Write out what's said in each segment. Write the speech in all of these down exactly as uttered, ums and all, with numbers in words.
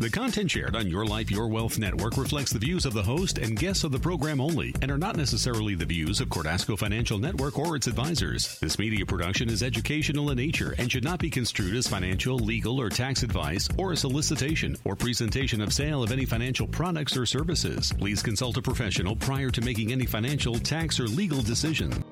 The content shared on Your Life, Your Wealth Network reflects the views of the host and guests of the program only and are not necessarily the views of Cordasco Financial Network or its advisors. This media production is educational in nature and should not be construed as financial, legal, or tax advice or a solicitation or presentation of sale of any financial products or services. Please consult a professional prior to making any financial, tax, or legal decision.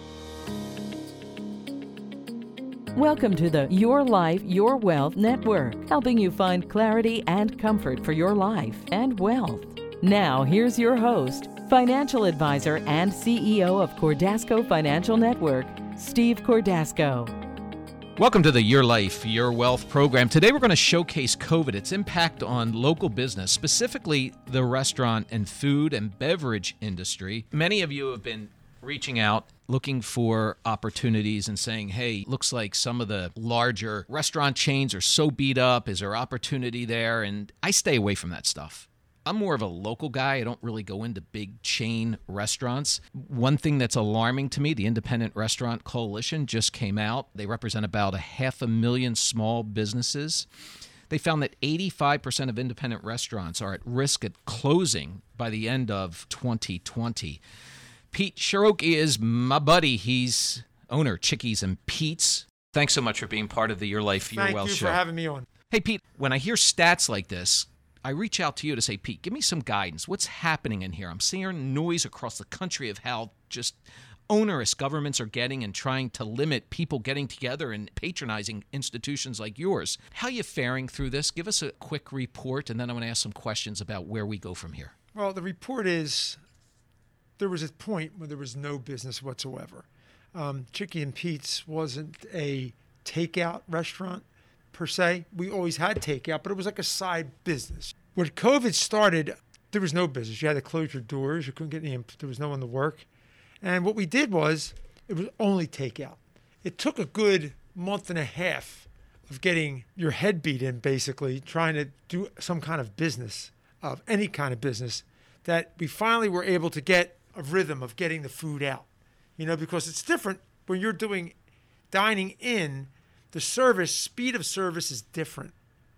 Welcome to the Your Life, Your Wealth Network, helping you find clarity and comfort for your life and wealth. Now, here's your host, financial advisor and C E O of Cordasco Financial Network, Steve Cordasco. Welcome to the Your Life, Your Wealth program. Today we're going to showcase COVID, its impact on local business, specifically the restaurant and food and beverage industry. Many of you have been reaching out, looking for opportunities and saying, hey, looks like some of the larger restaurant chains are so beat up. Is there opportunity there? And I stay away from that stuff. I'm more of a local guy. I don't really go into big chain restaurants. One thing that's alarming to me, the Independent Restaurant Coalition just came out. They represent about a half a million small businesses. They found that eighty-five percent of independent restaurants are at risk at closing by the end of twenty twenty. Pete Sharroki is my buddy. He's owner, Chickies and Pete's. Thanks so much for being part of the Your Life, Your Thank Wealth you show. for having me on. Hey, Pete, when I hear stats like this, I reach out to you to say, Pete, give me some guidance. What's happening in here? I'm seeing noise across the country of how just onerous governments are getting and trying to limit people getting together and patronizing institutions like yours. How are you faring through this? Give us a quick report, and then I'm going to ask some questions about where we go from here. Well, the report is there was a point where there was no business whatsoever. Um, Chickie and Pete's wasn't a takeout restaurant per se. We always had takeout, but it was like a side business. When COVID started, there was no business. You had to close your doors. You couldn't get any, there was no one to work. And what we did was, it was only takeout. It took a good month and a half of getting your head beat in, basically, trying to do some kind of business, of any kind of business, that we finally were able to get a rhythm of getting the food out. You know, because it's different when you're doing dining in, the service, speed of service is different.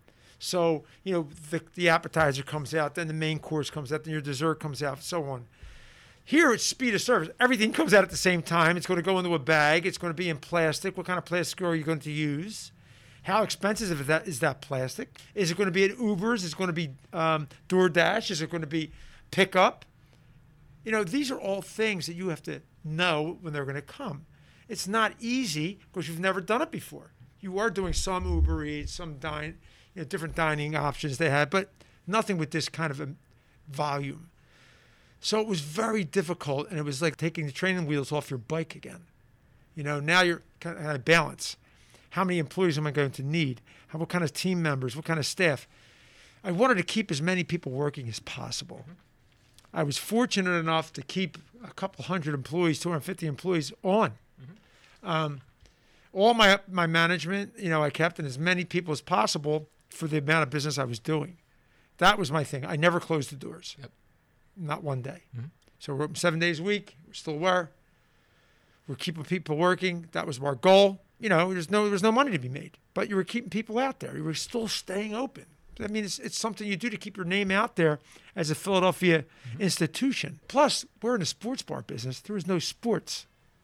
So, you know, the, the appetizer comes out, then the main course comes out, then your dessert comes out, so on. Here, it's speed of service. Everything comes out at the same time. It's going to go into a bag. It's going to be in plastic. What kind of plastic are you going to use? How expensive is that, is that plastic? Is it going to be at Uber's? Is it going to be um, DoorDash? Is it going to be pickup? You know, these are all things that you have to know when they're going to come. It's not easy because you've never done it before. You are doing some Uber Eats, some dine, you know, different dining options they had, but nothing with this kind of a volume. So it was very difficult, and it was like taking the training wheels off your bike again. You know, now you're kind of balance. How many employees am I going to need? How, what kind of team members? What kind of staff? I wanted to keep as many people working as possible. Mm-hmm. I was fortunate enough to keep a couple hundred employees, two hundred fifty employees on. Mm-hmm. Um, all my my management, you know, I kept in as many people as possible for the amount of business I was doing. That was my thing. I never closed the doors. Yep. Not one day. Mm-hmm. So we're open seven days a week. We still were. We're keeping people working. That was our goal. You know, there's no there was no money to be made, but you were keeping people out there. You were still staying open. I mean, it's, it's something you do to keep your name out there as a Philadelphia mm-hmm. institution. Plus, we're in a sports bar business. There was no sports.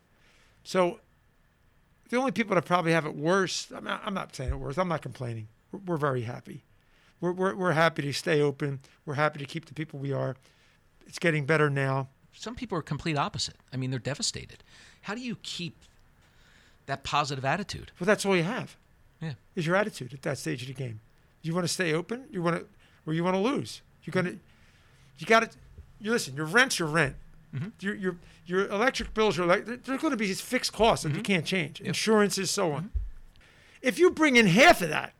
So the only people that probably have it worse, I'm not, I'm not saying it worse. I'm not complaining. We're, we're very happy. We're, we're, we're happy to stay open. We're happy to keep the people we are. It's getting better now. Some people are complete opposite. I mean, they're devastated. How do you keep that positive attitude? Well, that's all you have. Yeah. Is your attitude at that stage of the game. You want to stay open? You want to, or you want to lose? You're gonna, you got to. You listen. Your rent's your rent. Mm-hmm. Your your your electric bills are like they're, they're going to be fixed costs that mm-hmm. you can't change. Yep. Insurances, so on. Mm-hmm. If you bring in half of that,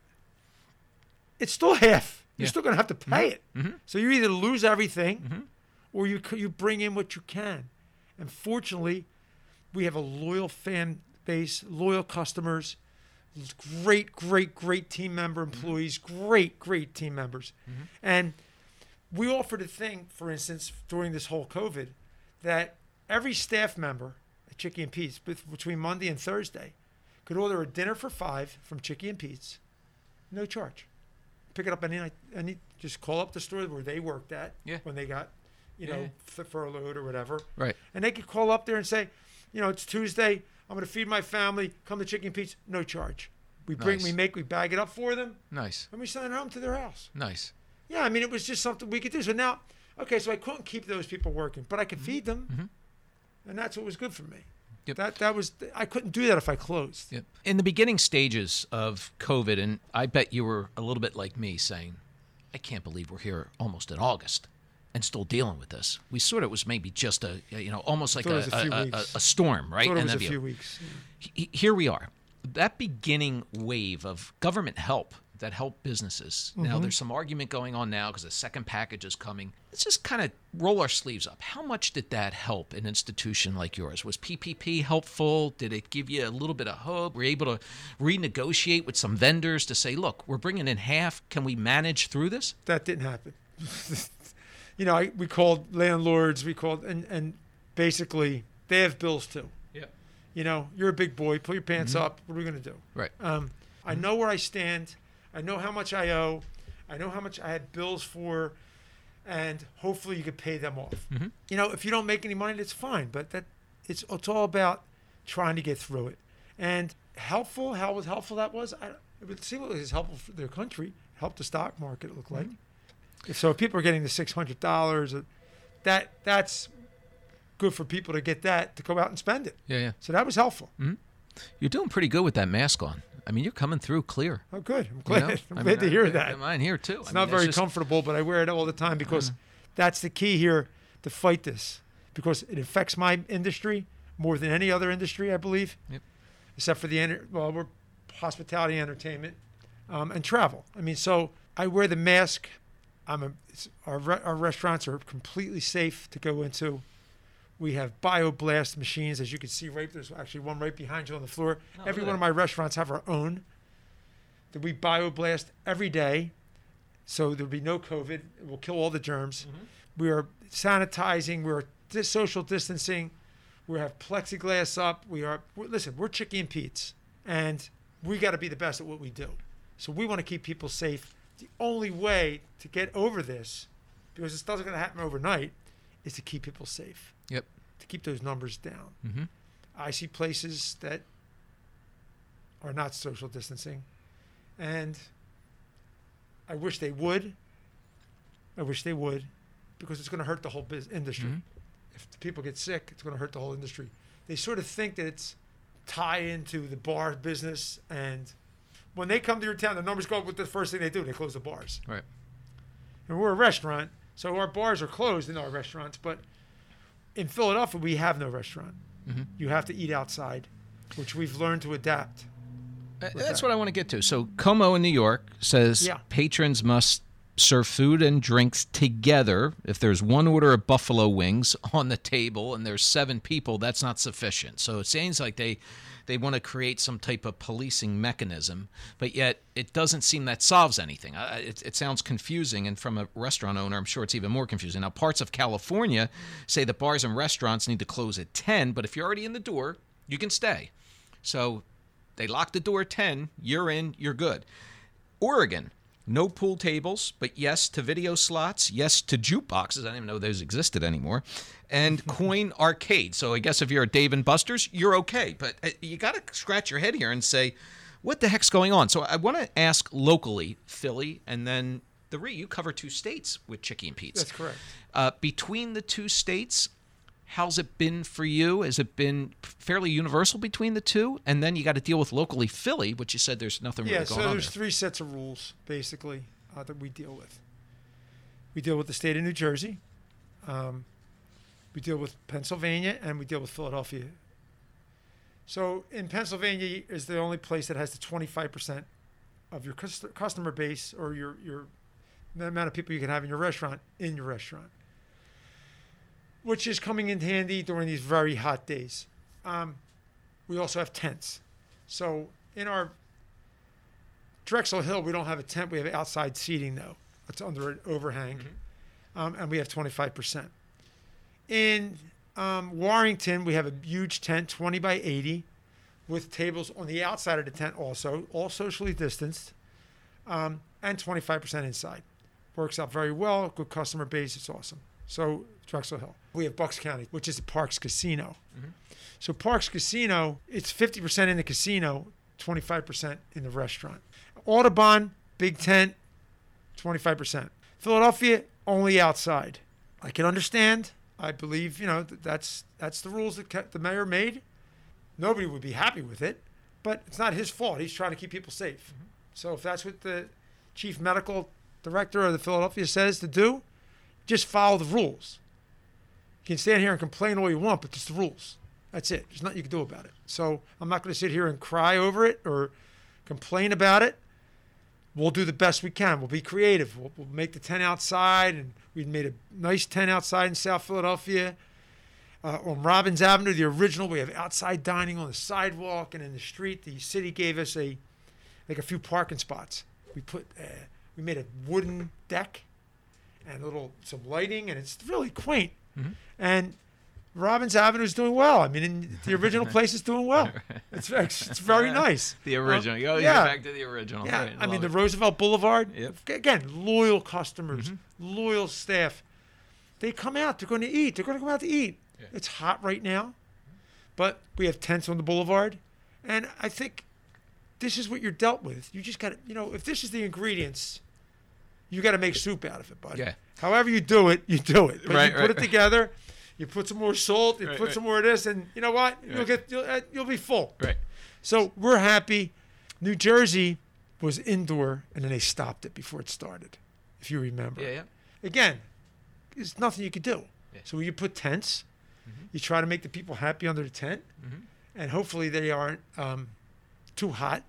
it's still half. You're yeah. still going to have to pay mm-hmm. it. Mm-hmm. So you either lose everything, mm-hmm. or you you bring in what you can. And fortunately, we have a loyal fan base, loyal customers. Great, great, great team member employees, mm-hmm. great, great team members. Mm-hmm. And we offered a thing, for instance, during this whole COVID, that every staff member at Chickie and Pete's between Monday and Thursday could order a dinner for five from Chickie and Pete's, no charge. pick it up any night, any just call up the store where they worked at Yeah. when they got, you Yeah, know, yeah. f- furloughed or whatever. Right. And they could call up there and say, you know, it's Tuesday. I'm going to feed my family. Come to Chicken Pete's, no charge. We bring, Nice. we make, we bag it up for them, Nice. and we send it home to their house. Nice. Yeah, I mean, it was just something we could do. So now, okay, so I couldn't keep those people working, but I could feed them, Mhm. and that's what was good for me. Yep. That that was I couldn't do that if I closed. Yep. In the beginning stages of COVID, and I bet you were a little bit like me saying, I can't believe we're here almost in August and still dealing with this. We sort of was maybe just a, you know, almost like Thought a, it was a few a, a, weeks. a storm, right? Thought it And was a that'd be few weeks. He- Here we are. That beginning wave of government help that help businesses. Mm-hmm. Now, there's some argument going on now because the second package is coming. Let's just kind of roll our sleeves up. How much did that help an institution like yours? Was P P P helpful? Did it give you a little bit of hope? Were you able to renegotiate with some vendors to say, look, we're bringing in half. Can we manage through this? That didn't happen. You know, I, we called landlords. We called and and basically they have bills too. Yeah. You know, you're a big boy. Pull your pants Mm-hmm. up. What are we gonna do? Right. Um, I know where I stand. I know how much I owe. I know how much I had bills for, and hopefully you could pay them off. Mhm. You know, if you don't make any money, that's fine. But that it's it's all about trying to get through it. And helpful, how was helpful that was? I, it would seem it was helpful for their country. Helped the stock market. It looked like. If so, if people are getting the six hundred dollars, that that's good for people to get that to go out and spend it. Yeah, yeah. So that was helpful. You're doing pretty good with that mask on. I mean, you're coming through clear. Oh, good. I'm you glad. know? I'm I glad mean, to hear I- that. Mine here, too. It's I not mean, very just- comfortable, but I wear it all the time because that's the key here to fight this, because it affects my industry more than any other industry, I believe, Yep. except for the enter- well, we're hospitality, entertainment, um, and travel. I mean, so I wear the mask. I'm a, it's, our re- our restaurants are completely safe to go into. We have BioBlast machines, as you can see. Right there's actually one right behind you on the floor. Oh, Every look at one of my restaurants have our own that we BioBlast every day, so there'll be no COVID. It will kill all the germs. We are sanitizing. We're dis- social distancing. We have plexiglass up. We are we're, listen. We're Chicky and Pete's, and we got to be the best at what we do. So we want to keep people safe. The only way to get over this, because this doesn't going to happen overnight, is to keep people safe. Yep. To keep those numbers down. Mm-hmm. I see places that are not social distancing, and I wish they would. I wish they would, because it's going to hurt the whole biz- industry. Mhm. If the people get sick, it's going to hurt the whole industry. They sort of think that it's tie into the bar business, and when they come to your town, the numbers go up. With the first thing they do, they close the bars. Right. And we're a restaurant, so our bars are closed in our restaurants. But in Philadelphia, we have no restaurant. Mm-hmm. You have to eat outside, which we've learned to adapt. Uh, with That's that. what I want to get to. So Como in New York says Yeah. patrons must serve food and drinks together. If there's one order of buffalo wings on the table and there's seven people, that's not sufficient. So it seems like they they want to create some type of policing mechanism, but yet it doesn't seem that solves anything. Uh, it, it sounds confusing, and from a restaurant owner, I'm sure it's even more confusing. Now, parts of California say that bars and restaurants need to close at ten, but if you're already in the door, you can stay. So they lock the door at ten, you're in, you're good. Oregon, no pool tables, but yes to video slots, yes to jukeboxes. I didn't even know those existed anymore. And coin arcade. So I guess if you're at Dave and Buster's, you're okay. But uh, you got to scratch your head here and say, what the heck's going on? So I want to ask locally, Philly, and then the Re, you cover two states with Chicky and Pete's. That's correct. Uh, between the two states, how's it been for you? Has it been fairly universal between the two? And then you got to deal with locally Philly, which you said there's nothing Yeah, really so going on there's there. three sets of rules, basically, uh, that we deal with. We deal with the state of New Jersey. Um, we deal with Pennsylvania, and we deal with Philadelphia. So in Pennsylvania is the only place that has the twenty-five percent of your cus- customer base, or your, your the amount of people you can have in your restaurant in your restaurant, which is coming in handy during these very hot days. Um, we also have tents. So in our Drexel Hill, we don't have a tent. We have outside seating, though. It's under an overhang. Um, and we have twenty-five percent. In um, Warrington, we have a huge tent, twenty by eighty, with tables on the outside of the tent also, all socially distanced. um, and twenty-five percent inside. Works out very well. Good customer base. It's awesome. So Drexel Hill. We have Bucks County, which is the Parks Casino. Mm-hmm. So Parks Casino, it's fifty percent in the casino, twenty-five percent in the restaurant. Audubon, big tent, twenty-five percent. Philadelphia, only outside. I can understand. I believe, you know, that's that's the rules that the mayor made. Nobody would be happy with it, but it's not his fault. He's trying to keep people safe. Mm-hmm. So if that's what the chief medical director of the Philadelphia says to do, just follow the rules. You can stand here and complain all you want, but it's the rules. That's it. There's nothing you can do about it. So I'm not going to sit here and cry over it or complain about it. We'll do the best we can. We'll be creative. We'll, we'll make the tent outside, and we made a nice tent outside in South Philadelphia. Uh, on Robbins Avenue, the original, we have outside dining on the sidewalk and in the street. The city gave us a like a few parking spots. We put uh, we made a wooden deck and a little some lighting, and it's really quaint. Mm-hmm. And Robbins Avenue is doing well. I mean, in, the original place is doing well. It's it's very nice. The original. Um, oh, yeah. You're back to the original. Yeah. Right, I mean, it. the Roosevelt Boulevard. Yep. Again, loyal customers, mm-hmm. loyal staff. They come out. They're going to eat. They're going to come out to eat. Yeah. It's hot right now, but we have tents on the boulevard, and I think this is what you're dealt with. You just got to, you know, if this is the ingredients, you got to make soup out of it, buddy. Yeah. However you do it, you do it. But right, you put right. it together. You put some more salt. You right, put right. some more of this, and you know what? Right. You'll get you'll, uh, you'll be full. Right. So we're happy. New Jersey was indoor, and then they stopped it before it started, if you remember. Yeah, yeah. Again, there's nothing you could do. Yeah. So you put tents. Mm-hmm. You try to make the people happy under the tent, mm-hmm. and hopefully they aren't um, too hot.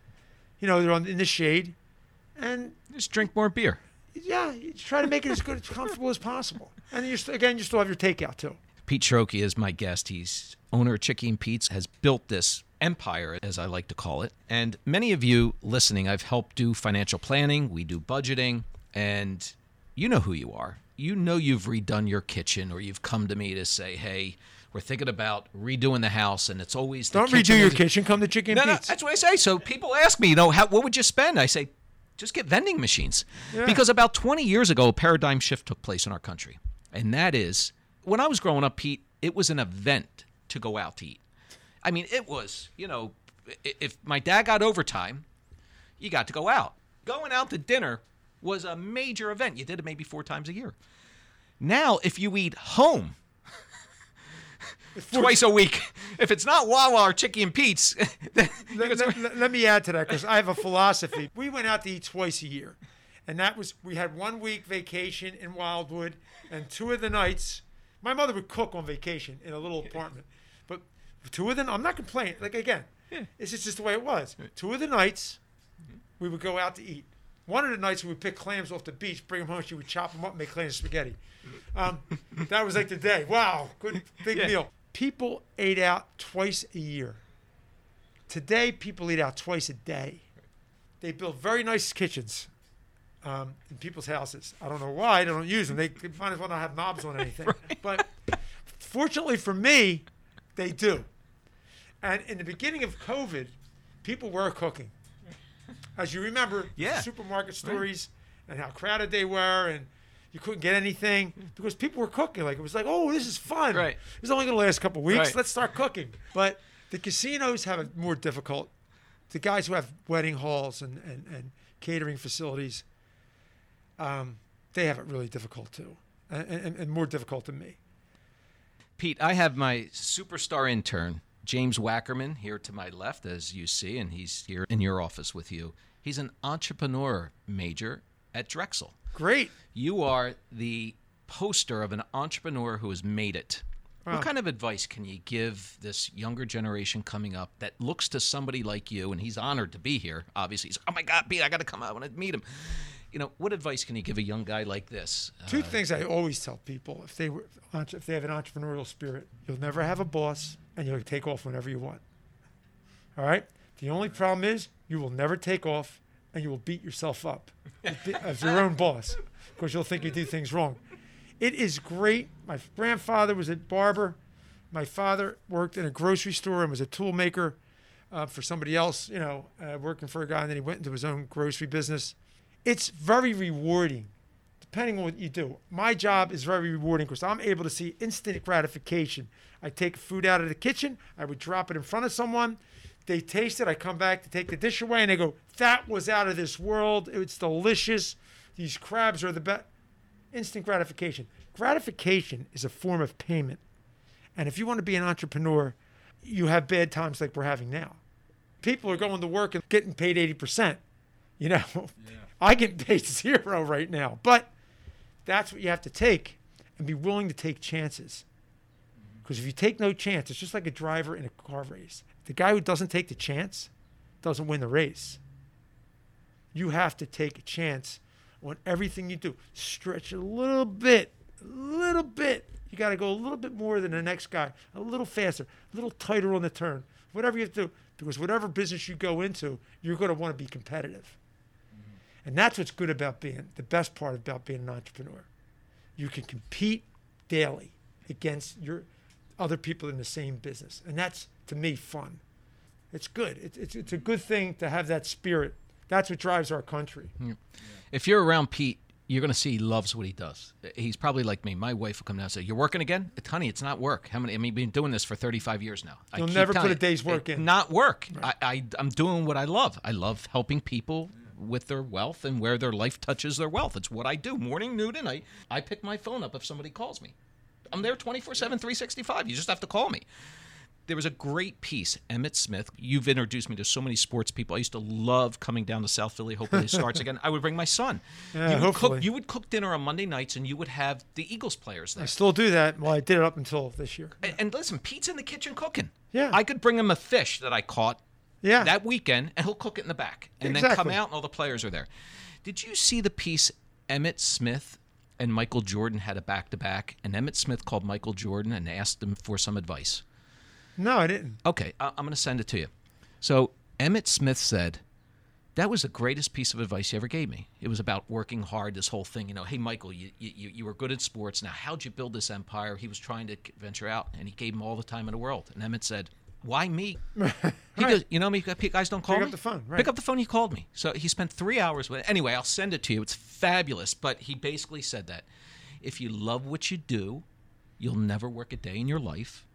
You know, they're on in the shade, and just drink more beer. Yeah, you try to make it as good, as comfortable as possible. And you st- again, you still have your takeout too. Pete Schroeke is my guest. He's owner of Chicky and Pete's, has built this empire, as I like to call it. And many of you listening, I've helped do financial planning. We do budgeting, and you know who you are. You know you've redone your kitchen, or you've come to me to say, hey, we're thinking about redoing the house, and it's always the Don't kitchen redo your is- kitchen. Come to Chicky and No, no, Pete's. that's what I say. So people ask me, you know, how, what would you spend? I say, just get vending machines. Yeah. Because about twenty years ago, a paradigm shift took place in our country. And that is, when I was growing up, Pete, it was an event to go out to eat. I mean, it was, you know, if my dad got overtime, you got to go out. Going out to dinner was a major event. You did it maybe four times a year. Now, if you eat home twice a week, if it's not Wawa or Chicky and Pete's, then let, let, let, let me add to that, because I have a philosophy. We went out to eat twice a year, and that was we had one week vacation in Wildwood, and two of the nights, my mother would cook on vacation in a little apartment, but two of them, I'm not complaining. Like again, Yeah. it's just, just the way it was. Two of the nights, we would go out to eat. One of the nights we would pick clams off the beach, bring them home. She would chop them up, and make clams spaghetti. Um, that was like the day. Wow, good big Yeah. meal. People ate out twice a year. Today, people eat out twice a day. They build very nice kitchens um, in people's houses. I don't know why. They don't use them. They might as well not have knobs on anything. Right. But fortunately for me, they do. And in the beginning of COVID, people were cooking. As you remember, Yeah. the supermarket stories and how crowded they were, and you couldn't get anything because people were cooking. Like it was like, oh, this is fun. Right. It's only going to last a couple of weeks. Right. Let's start cooking. But the casinos have it more difficult. The guys who have wedding halls and, and, and catering facilities, um, they have it really difficult too, and, and, and more difficult than me. Pete, I have my superstar intern, James Wackerman, here to my left, as you see, and he's here in your office with you. He's an entrepreneur major at Drexel. Great. You are the poster of an entrepreneur who has made it. Wow. What kind of advice can you give this younger generation coming up that looks to somebody like you, and he's honored to be here, obviously. He's, oh, my God, Pete, I got to come out. I want to meet him. You know, what advice can you give a young guy like this? Two Uh, things I always tell people: if they were, if they have an entrepreneurial spirit, you'll never have a boss, and you'll take off whenever you want. All right. The only problem is you will never take off, and you will beat yourself up as your own boss because you'll think you do things wrong. It is great. My grandfather was a barber. My father worked in a grocery store and was a tool maker. uh, for somebody else, you know, uh, working for a guy, and then he went into his own grocery business. It's very rewarding, depending on what you do. My job is very rewarding because I'm able to see instant gratification. I take food out of the kitchen, I would drop it in front of someone, they taste it, I come back to take the dish away, and they go, that was out of this world, it's delicious, these crabs are the best. Instant gratification. Gratification is a form of payment. And if you want to be an entrepreneur, you have bad times like we're having now. People are going to work and getting paid eighty percent. You know, yeah. I get paid zero right now. But that's what you have to take and be willing to take chances. Because if you take no chance, it's just like a driver in a car race. The guy who doesn't take the chance doesn't win the race. You have to take a chance on everything you do. Stretch a little bit, a little bit. You got to go a little bit more than the next guy, a little faster, a little tighter on the turn, whatever you have to do. Because whatever business you go into, you're going to want to be competitive. Mm-hmm. And that's what's good about being, the best part about being an entrepreneur. You can compete daily against your other people in the same business. And that's, to me, fun. It's good. It's, it's, it's a good thing to have that spirit. That's what drives our country. Yeah. If you're around Pete, you're going to see he loves what he does. He's probably like me. My wife will come down and say, you're working again? Honey, it's not work. How many? I mean, we've been doing this for thirty-five years now. You'll never put a day's work in. Not work. Right. I, I, I'm doing what I love. I love helping people with their wealth and where their life touches their wealth. It's what I do. Morning, noon, and night. I pick my phone up if somebody calls me. I'm there twenty-four seven, three sixty-five. You just have to call me. There was a great piece, Emmitt Smith. You've introduced me to so many sports people. I used to love coming down to South Philly, hoping it starts again. I would bring my son. Yeah, you, would hopefully. cook, you would cook dinner on Monday nights, and you would have the Eagles players there. I still do that. Well, I did it up until this year. And, and listen, Pete's in the kitchen cooking. Yeah. I could bring him a fish that I caught yeah. that weekend, and he'll cook it in the back. And exactly. then come out, and all the players are there. Did you see the piece Emmitt Smith and Michael Jordan had a back-to-back, and Emmitt Smith called Michael Jordan and asked him for some advice? No, I didn't. Okay, I- I'm going to send it to you. So Emmitt Smith said, that was the greatest piece of advice you ever gave me. It was about working hard, this whole thing. You know, hey, Michael, you, you, you were good at sports. Now, how'd you build this empire? He was trying to venture out, and he gave him all the time in the world. And Emmitt said, why me? right. He goes, you know me, guys don't call Pick me? up the phone, right. Pick up the phone, he called me. So he spent three hours with it. Anyway, I'll send it to you. It's fabulous. But he basically said that if you love what you do, you'll never work a day in your life.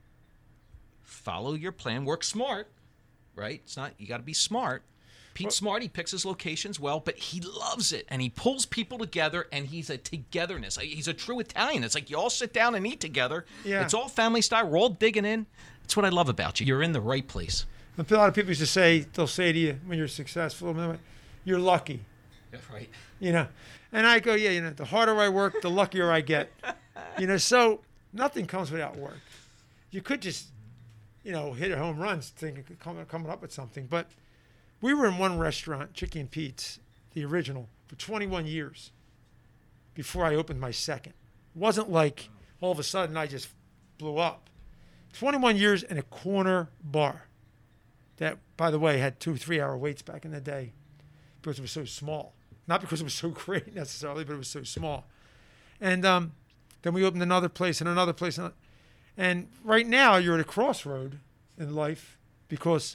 Follow your plan. Work smart, right? It's not, you got to be smart. Pete's well, smart. He picks his locations well, but he loves it. And he pulls people together, and he's a togetherness. He's a true Italian. It's like you all sit down and eat together. Yeah. It's all family style. We're all digging in. That's what I love about you. You're in the right place. A lot of people used to say, they'll say to you when you're successful, you're lucky. Yeah, right. You know, and I go, yeah, you know, the harder I work, the luckier I get. You know, so nothing comes without work. You could just, you know, hit a home runs thinking, coming, coming up with something. But we were in one restaurant, Chicky and Pete's, the original, for twenty-one years before I opened my second. It wasn't like all of a sudden I just blew up. twenty-one years in a corner bar that, by the way, had two, three-hour waits back in the day because it was so small. Not because it was so great necessarily, but it was so small. And um, then we opened another place and another place. And, and right now you're at a crossroad in life because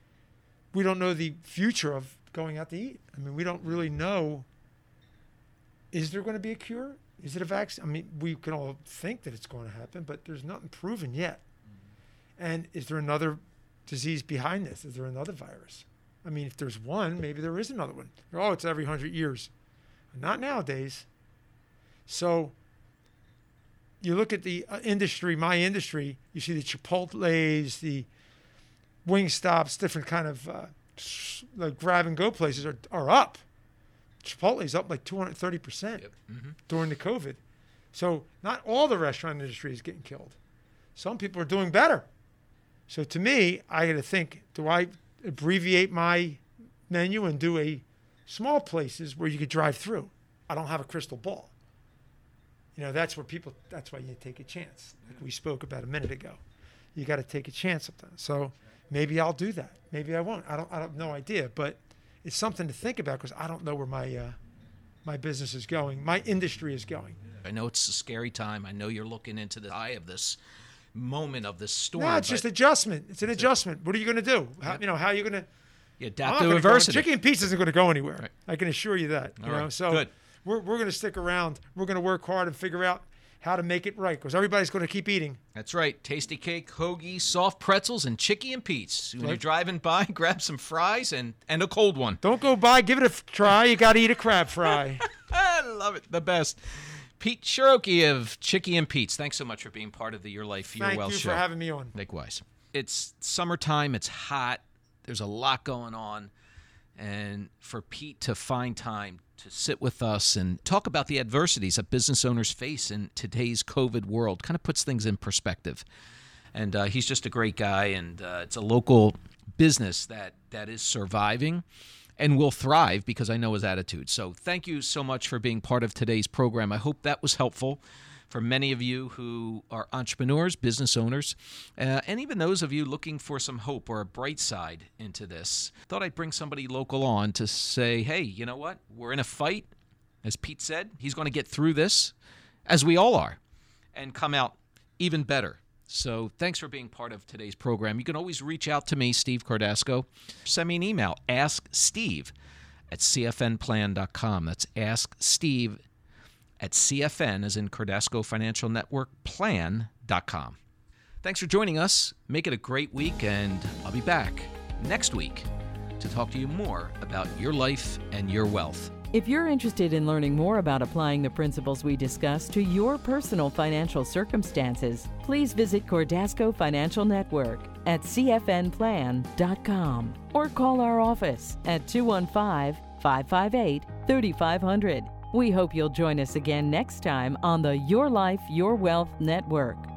we don't know the future of going out to eat. I mean, we don't really know, is there going to be a cure? Is it a vaccine? I mean, we can all think that it's going to happen, but there's nothing proven yet. Mm-hmm. And is there another disease behind this? Is there another virus? I mean, if there's one, maybe there is another one. Oh, it's every hundred years. Not nowadays. So you look at the uh, industry, my industry, you see the Chipotles, the Wingstops, different kind of uh, like grab and go places are, are up. Chipotle's up like two hundred thirty percent yep. mm-hmm. during the COVID. So not all the restaurant industry is getting killed. Some people are doing better. So to me, I got to think, do I abbreviate my menu and do a small places where you could drive through? I don't have a crystal ball. You know, that's where people, that's why you take a chance. Like we spoke about a minute ago. You got to take a chance sometimes. So maybe I'll do that. Maybe I won't. I don't, I have no idea, but it's something to think about because I don't know where my, uh, my business is going. My industry is going. I know it's a scary time. I know you're looking into the eye of this moment of the storm. No, it's just adjustment. It's an adjustment. What are you going to do? How, you know, how are you going to you adapt to adversity? Chicken and Pete's isn't going to go anywhere. Right. I can assure you that. You All know, right. so Good. we're we're going to stick around. We're going to work hard and figure out how to make it right because everybody's going to keep eating. That's right. Tasty cake, hoagie, soft pretzels, and Chicky and Pete's. When Right. you're driving by, grab some fries and, and a cold one. Don't go by. Give it a f- try. You got to eat a crab fry. I love it. The best. Pete Cherokee of Chicky and Pete's. Thanks so much for being part of the Your Life, Your Thank Wealth you show. for having me on. Likewise. It's summertime. It's hot. There's a lot going on. And for Pete to find time to sit with us and talk about the adversities that business owners face in today's COVID world kind of puts things in perspective. And uh, he's just a great guy. And uh, it's a local business that, that is surviving and will thrive because I know his attitude. So thank you so much for being part of today's program. I hope that was helpful for many of you who are entrepreneurs, business owners, uh, and even those of you looking for some hope or a bright side into this. Thought I'd bring somebody local on to say, hey, you know what? We're in a fight. As Pete said, he's going to get through this, as we all are, and come out even better. So thanks for being part of today's program. You can always reach out to me, Steve Cardasco. Send me an email, ask steve at c f n plan dot com. That's ask steve at C F N, as in Cardasco Financial Network, plan dot com. Thanks for joining us. Make it a great week, and I'll be back next week to talk to you more about your life and your wealth. If you're interested in learning more about applying the principles we discussed to your personal financial circumstances, please visit Cardasco Financial Network at c f n plan dot com or call our office at two one five, five five eight, three five zero zero. We hope you'll join us again next time on the Your Life, Your Wealth Network.